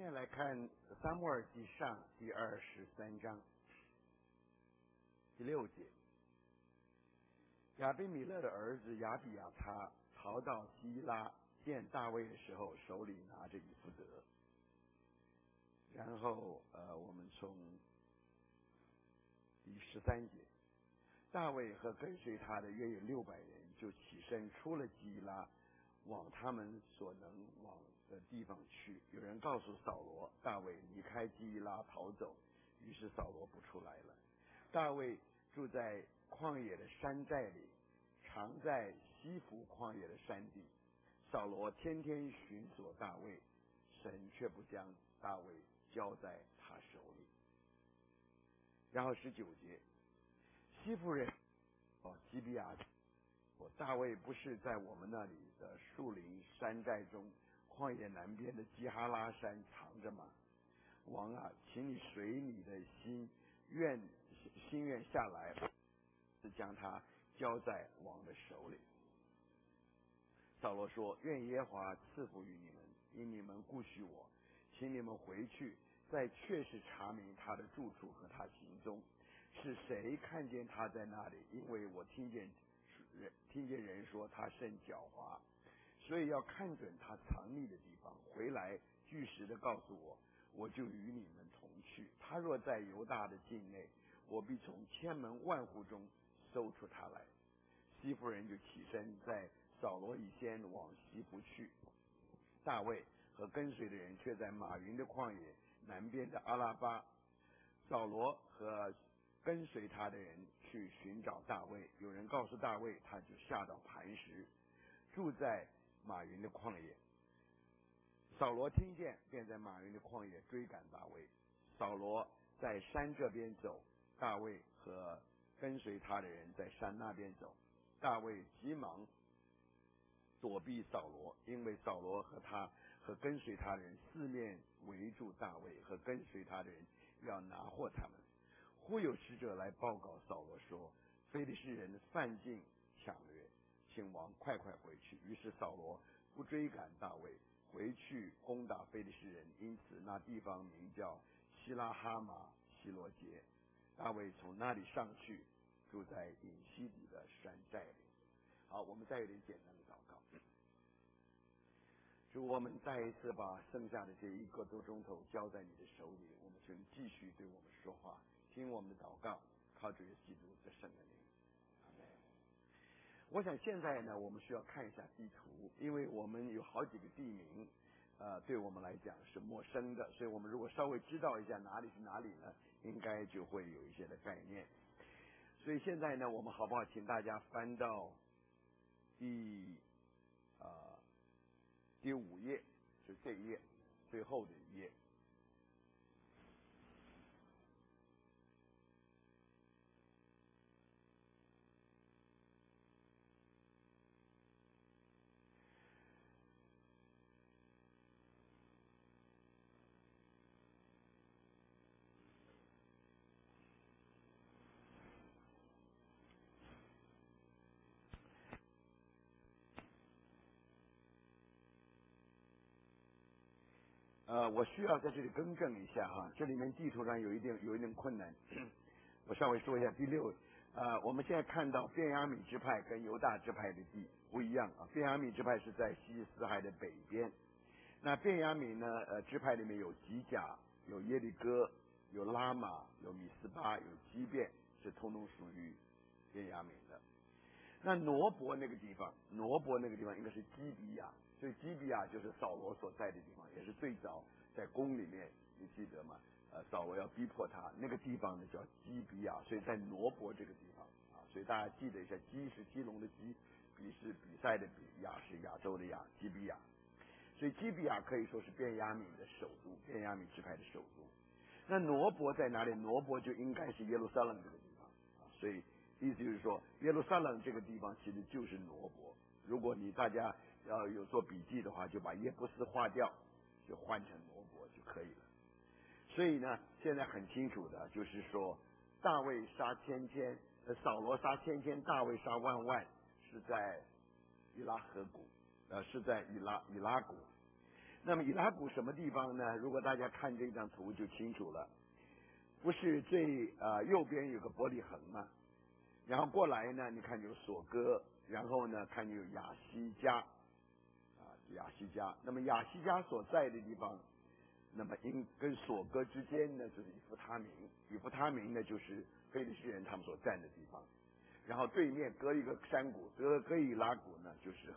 在来看撒母耳记上第23章第6节。亚比米勒的儿子亚比亚他逃到基拉见大卫的时候，手里拿着以弗得。然后我们从第13节，大卫和跟随他的约有600人，就起身出了基拉，往他们所能往的地方去。有人告诉扫罗，大卫离开基拉逃走，于是扫罗不出来了。大卫住在旷野的山寨里，常在西弗旷野的山地。扫罗天天寻索大卫，神却不将大卫交在他手里。然后19节，西弗人基比亚，大卫不是在我们那里的树林山寨中旷野南边的基哈拉山藏着吗？王啊，请你随你的心愿下来，将他交在王的手里。扫罗说，愿耶和华赐福于你们，因你们顾恤我，请你们回去，再确实查明他的住处和他行踪，是谁看见他在那里？因为我听见人说他甚狡猾，所以要看准他藏匿的地方，回来据实的告诉我，我就与你们同去。他若在犹大的境内，我必从千门万户中搜出他来。西弗人就起身，在扫罗以先往西弗去。大卫和跟随的人却在马云的旷野南边的阿拉巴。扫罗和跟随他的人去寻找大卫，有人告诉大卫，他就下到磐石，住在马云的旷野。扫罗听见，便在马云的旷野追赶大卫。扫罗在山这边走，大卫和跟随他的人在山那边走。大卫急忙躲避扫罗，因为扫罗和跟随他的人四面围住大卫和跟随他的人，要拿获他们。忽有使者来报告扫罗说，非利士人犯境抢掠，请王快快回去。于是扫罗不追赶大卫，回去攻打非利士人，因此那地方名叫希拉哈马希罗杰。大卫从那里上去，住在隐西底的山寨里。好，我们再有点简单的祷告。主，我们再一次把剩下的这1个多钟头交在你的手里，我们求你继续对我们说话，听我们的祷告，靠主耶稣基督的圣名。阿们。我想现在呢，我们需要看一下地图，因为我们有好几个地名对我们来讲是陌生的，所以我们如果稍微知道一下哪里是哪里呢，应该就会有一些的概念。所以现在呢，我们好不好请大家翻到第5页，就这一页最后的一页。我需要在这里更正一下哈，这里面地图上有一点困难。我稍微说一下第6，我们现在看到便雅悯支派跟犹大支派的地不一样啊。便雅悯支派是在西斯海的北边，那便雅悯呢支派里面有吉甲，有耶利哥，有拉玛，有米斯巴，有基遍，是通通属于便雅悯的。那挪伯那个地方应该是基比亚，所以基比亚就是扫罗所在的地方，也是最早在宫里面，你记得吗？扫罗要逼迫他，那个地方呢叫基比亚，所以在挪伯这个地方啊，所以大家记得一下，基是基隆的基，比是比赛的比，亚是亚洲的亚，基比亚。所以基比亚可以说是便雅悯的首都，便雅悯支派的首都。那挪伯在哪里？挪伯就应该是耶路撒冷这个地方啊，所以意思就是说，耶路撒冷这个地方其实就是挪伯。如果大家要有做笔记的话，就把耶布斯划掉，就换成挪伯就可以了。所以呢，现在很清楚的就是说，大卫杀千千，扫罗杀千千，大卫杀万万，是在以拉河谷，是在以拉谷。 那么以拉谷什么地方呢？如果大家看这张图就清楚了，不是最右边有个伯利恒吗？然后过来呢，你看有索哥，然后呢看有亚西加，亚西加。那么亚西加所在的地方，那么跟索哥之间呢就是以弗他明，以弗他明呢就是非利士人他们所占的地方。然后对面隔一个山谷，隔以拉谷呢就是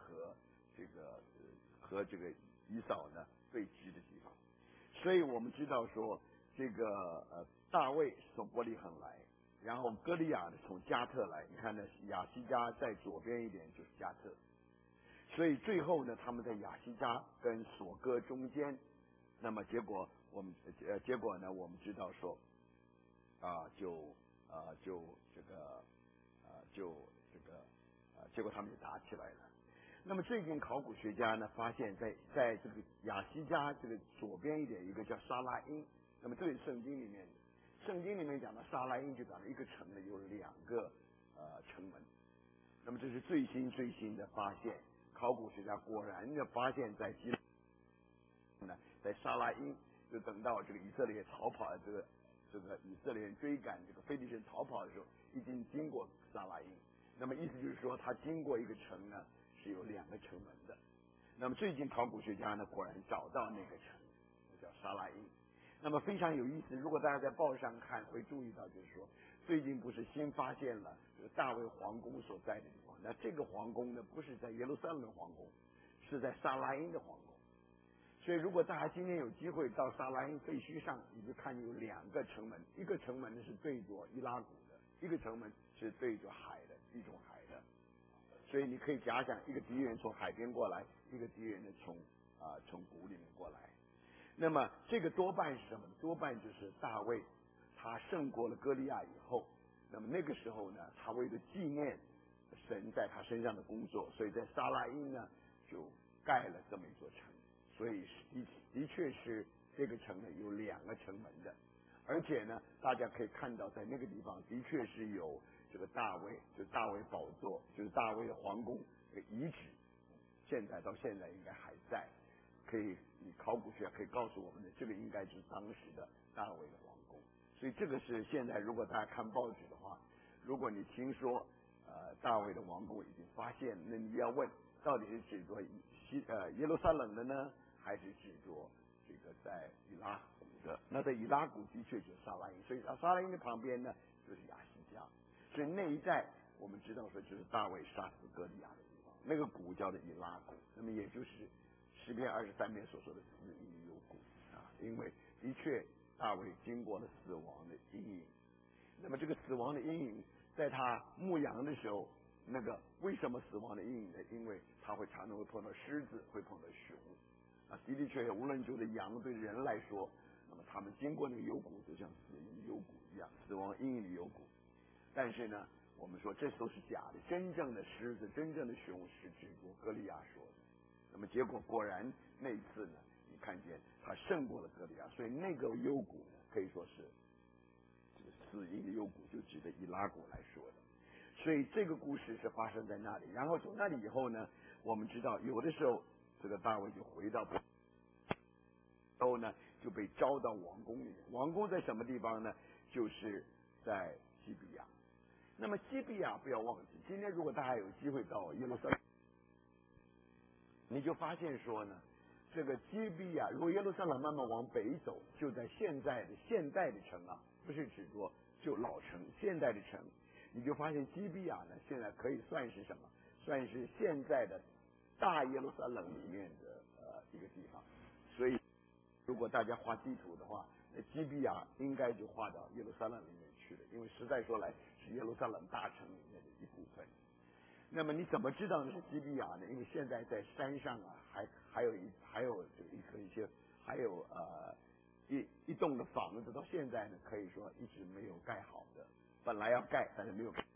和这个以扫呢对峙的地方。所以我们知道说这个大卫从伯利恒来。然后歌利亚呢从加特来，你看呢亚西加在左边一点就是加特，所以最后呢他们在亚西加跟索哥中间，那么结果呢我们知道说结果他们就打起来了。那么最近考古学家呢发现在这个亚西加这个左边一点一个叫沙拉因，那么这里圣经里面讲的沙拉因就讲了一个城呢有两个城门，那么这是最新的发现，考古学家果然的发现在沙拉因，就等到这个以色列逃跑的这个以色列人追赶这个非利士人逃跑的时候，已经经过沙拉因，那么意思就是说他经过一个城呢是有两个城门的。那么最近考古学家呢果然找到那个城，叫沙拉因。那么非常有意思，如果大家在报上看会注意到，就是说最近不是新发现了这个大卫皇宫所在的地方，那这个皇宫呢不是在耶路撒冷的皇宫，是在沙拉因的皇宫。所以如果大家今天有机会到沙拉因废墟上，你就看有两个城门，一个城门呢是对着伊拉谷的，一个城门是对着海的，地中海的。所以你可以假想，一个敌人从海边过来，一个敌人呢从谷里面过来。那么这个多半是什么？多半就是大卫他胜过了歌利亚以后，那么那个时候呢，他为了纪念神在他身上的工作，所以在沙拉因呢就盖了这么一座城。所以的确是这个城呢有两个城门的，而且呢大家可以看到在那个地方的确是有这个大卫宝座，就是大卫的皇宫的遗址，到现在应该还在。可以，你考古学可以告诉我们的，这个应该是当时的大卫的皇宫。所以这个是现在如果大家看报纸的话，如果你听说大卫的王宫已经发现，那你要问到底是指着耶路撒冷的呢，还是指着这个在以拉谷的？那在以拉谷的确就是沙拉因，所以沙拉因的旁边呢就是亚西加，所以那一带我们知道说就是大卫杀死歌利亚的地方，那个谷叫做以拉谷，那么也就是诗篇23篇所说的死荫幽谷因为的确大卫经过了死亡的阴影，那么这个死亡的阴影在他牧羊的时候，那个为什么死亡的阴影呢？因为他会常常会碰到狮子，会碰到熊的确无论就对羊对人来说，那么他们经过那个幽谷就像死荫幽谷一样，死亡阴影的幽谷。但是呢我们说这都是假的，真正的狮子真正的熊是指着歌利亚说的，那么结果果然那一次呢，你看见他胜过了歌利亚，所以那个幽谷呢，可以说是这个死荫的幽谷，就指的以拉谷来说的。所以这个故事是发生在那里。然后从那里以后呢，我们知道有的时候这个大卫就回到，然后呢就被招到王宫里面。王宫在什么地方呢？就是在基比亚。那么基比亚不要忘记，今天如果大家有机会到耶路撒冷，你就发现说呢，这个基比亚，如果耶路撒冷慢慢往北走，就在现代的城不是指着就老城，现代的城，你就发现基比亚呢，现在可以算是什么？算是现在的大耶路撒冷里面的一个地方。所以如果大家画地图的话，那基比亚应该就画到耶路撒冷里面去了，因为实在说来是耶路撒冷大城里面的一部分。那么你怎么知道那是基比亚呢？因为现在在山上还有一栋的房子，到现在呢可以说一直没有盖好的，本来要盖但是没有盖。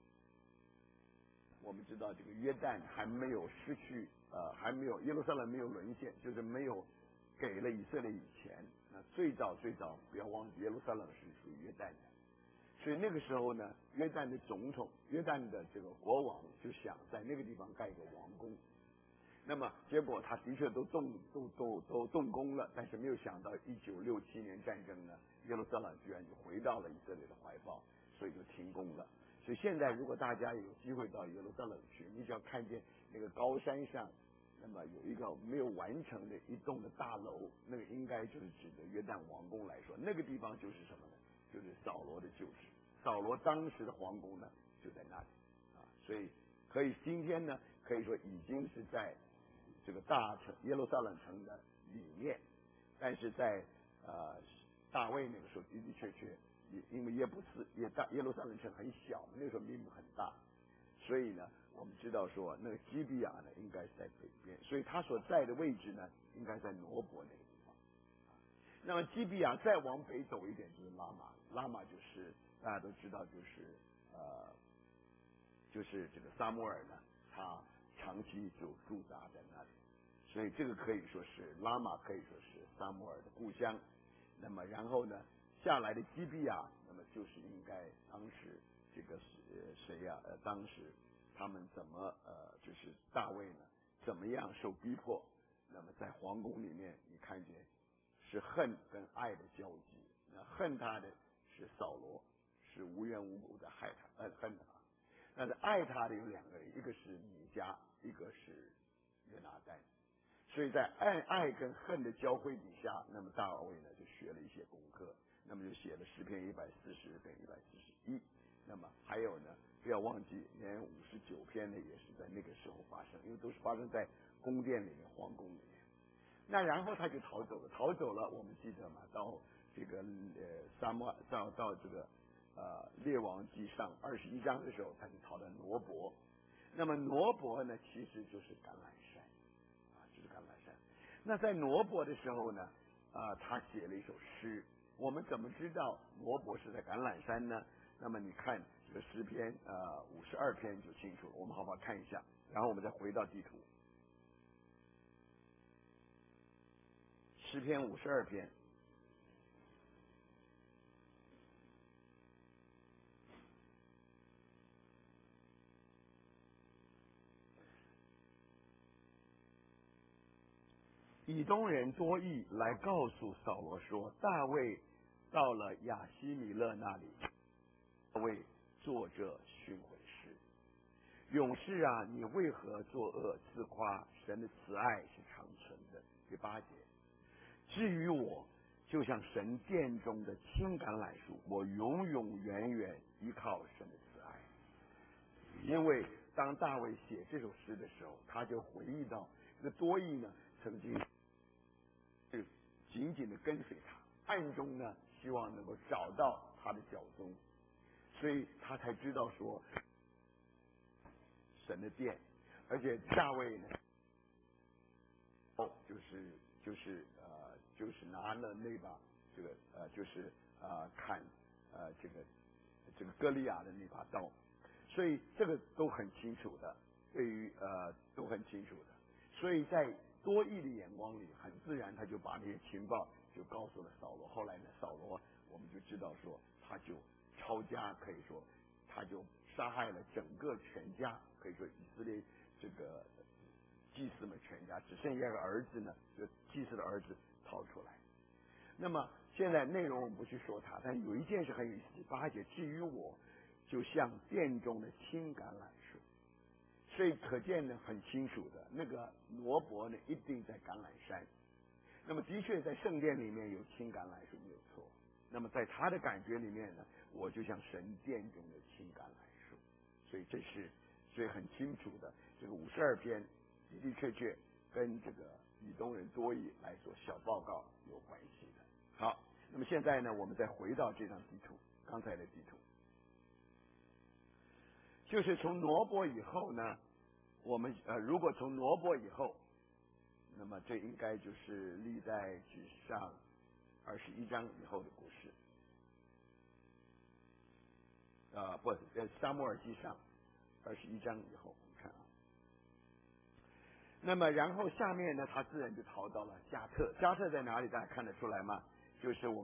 我们知道这个约旦还没有失去还没有耶路撒冷没有沦陷，就是没有给了以色列以前，那最早不要忘记耶路撒冷是属于约旦的。所以那个时候呢，约旦的总统，约旦的这个国王就想在那个地方盖一个王宫。 那么结果他的确都动工了，但是没有想到1967年战争呢，耶路撒冷居然就回到了以色列的怀抱，所以就停工了。所以现在如果大家有机会到耶路撒冷去，你只要看见那个高山上，那么有一个没有完成的一栋的大楼，那个应该就是指的约旦王宫来说，那个地方就是什么呢？就是扫罗的旧址。扫罗当时的皇宫呢就在那里啊，所以可以今天呢可以说已经是在这个大城耶路撒冷城的里面，但是在大卫那个时候的的确确，因为耶路撒冷城很小，那个时候面积很大，所以呢我们知道说那个基比亚呢应该是在北边，所以他所在的位置呢应该在挪伯那个地方。那么基比亚再往北走一点就是拉玛，拉玛就是大家都知道就是这个撒母耳呢他长期就驻扎在那里，所以这个可以说是拉玛，可以说是撒母耳的故乡。那么然后呢下来的基比亚，那么就是应该当时这个谁呀？当时他们怎么就是大卫呢怎么样受逼迫？那么在皇宫里面，你看见是恨跟爱的交集。那恨他的是扫罗，是无缘无故的害他，恨他。但是爱他的有两个人，一个是米迦，一个是约拿单。所以在爱跟恨的交汇底下，那么大卫呢就学了一些功课，那么就写了诗篇140跟141。那么还有呢，不要忘记，连59篇呢也是在那个时候发生，因为都是发生在宫殿里面、皇宫里面。那然后他就逃走了，我们记得嘛，到这个到这个列王纪上21章的时候，他就逃到挪伯。那么挪伯呢，其实就是橄榄山啊，就是橄榄山。那在挪伯的时候呢，他写了一首诗。我们怎么知道挪伯是在橄榄山呢？那么你看这个诗篇52篇就清楚了。我们好不好看一下？然后我们再回到地图。诗篇52篇。以东人多益来告诉扫罗说，大卫到了亚希米勒那里，大卫做这训诲事。勇士啊，你为何作恶自夸？神的慈爱是长存的。第8节，至于我，就像神殿中的青橄榄树，我永永远远依靠神的慈爱。因为当大卫写这首诗的时候，他就回忆到这个多益呢曾经紧紧的跟随他，暗中呢希望能够找到他的脚踪，所以他才知道说神的殿，而且大卫呢就是拿了那把这个砍这个歌利亚的那把刀，所以这个都很清楚的，对于都很清楚的，所以在多益的眼光里，很自然他就把那些情报就告诉了扫罗。后来呢，扫罗我们就知道说，他就抄家，可以说他就杀害了整个全家，可以说以色列这个祭司们全家，只剩下个儿子呢，就祭司的儿子逃出来。那么现在内容我们不去说它，但有一件事很有意思，8节，至于我，就像殿中的青橄榄树。所以可见呢，很清楚的，那个挪伯呢一定在橄榄山。那么的确在圣殿里面有青橄榄树没有错。那么在他的感觉里面呢，我就像神殿中的青橄榄树。所以很清楚的，这个52篇的的确确跟这个以东人多益来做小报告有关系的。好，那么现在呢，我们再回到这张地图，刚才的地图。就是从挪伯以后呢，我们如果从挪伯以后，那么这应该就是历代志上21章以后的故事。不，撒母耳记上21章以后，我们看啊。那么然后下面呢，他自然就逃到了加特。加特在哪里？大家看得出来吗？就是我们